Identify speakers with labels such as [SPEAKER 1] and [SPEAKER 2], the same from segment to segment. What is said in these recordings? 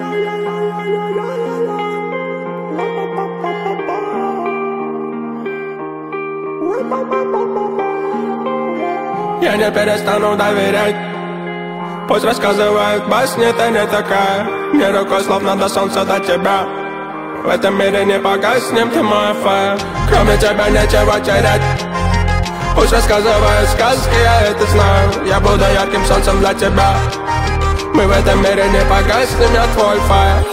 [SPEAKER 1] Я не перестану доверять. Пусть рассказывают басни, ты не такая. Мне рукой словно до солнца до тебя. В этом мире не погаснем, ты мой фаер. Кроме тебя нечего терять. Пусть рассказывают сказки, я это знаю. Я буду ярким солнцем для тебя. Мы в этом мире не погаснем, я твой фаер.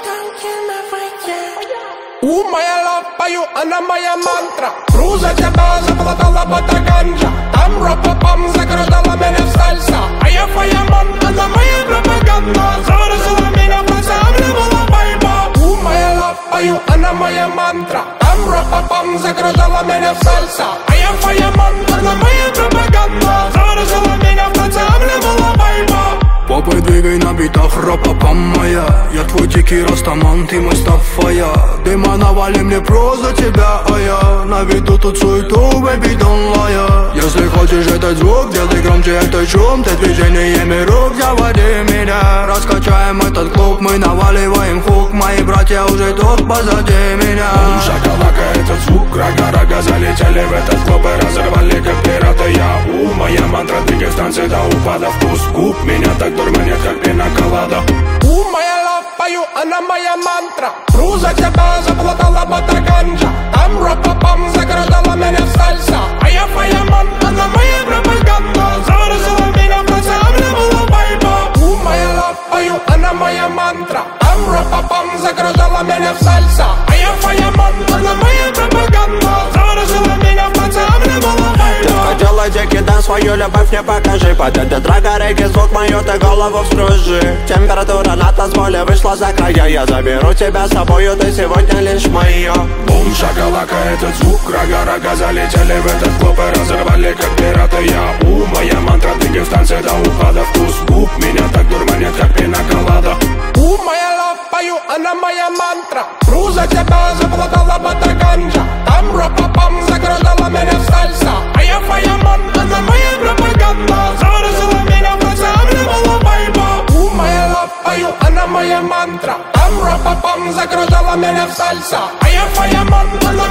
[SPEAKER 1] Моя лав, пою, она моя мантра. Вру за тебя, заплатала бота ганджа. Там ропа-пам, закрутала меня в сальса. А я фаямон, она моя пропаганда. Заворожила меня в ансамбле, была байба. Моя лав, пою, она моя мантра. Там ропа-пам, закрутала меня в сальса. А я фаямон, она моя пропаганда. Заворожила меня в ансамбле, была байба.
[SPEAKER 2] Попой двигай на битах, ропа-пам моя. Я твой дикий растаман, ты Мустафа-я. Дыма навали мне просто тебя, а я наведу тут суету, baby, don't lie. Если хочешь этот звук, делай громче этот шум. Ты движениями рук заводи меня. Раскачаем этот клуб, мы наваливаем хук. Мои братья уже тут позади меня.
[SPEAKER 1] Шоколака, этот звук, рага-рага. Залетели в этот клуб и разорвали как пираты. Я моя мантра, двигай в танце до упада. Вкус губ меня так дурманит, как пинаколада. Моя лав, пою, она моя мантра. Вру за тебя, заплатала бота ганджа. Там ропа-пам, закрутала меня в сальса. А я фаямон, она моя пропаганда. Заворожила меня в ансамбле, была байба. Моя лав, пою, она моя мантра. Там ропа-пам, закрутала меня в сальса. А я фаямон, она моя пропаганда. Заворожила меня в ансамбле, была байба.
[SPEAKER 3] Делай дикий дэнс, свою любовь мне покажи. Под этот рэк звук мою ты голову вскружи. Температура на танцполе вышла за края. Я заберу тебя с собою, ты сегодня лишь моя.
[SPEAKER 1] Бум, шоколака, этот звук, рага-рага. Залетели в этот клуб и разорвали как пираты. Я моя мантра, двигай в танце до упада. Вкус губ меня так дурманит, как пинаколада. Моя лав, пою, она моя мантра. Вру за тебя, заплатала бота ганджа. Там ропа-пам, закрутала меня в сальса. А я фаямон, она моя пропаганда. Заворожила меня в ансамбле, была байба. Моя лав, пою, она моя мантра. Там ропа-пам, закрутала меня в сальса. А я фаямон, она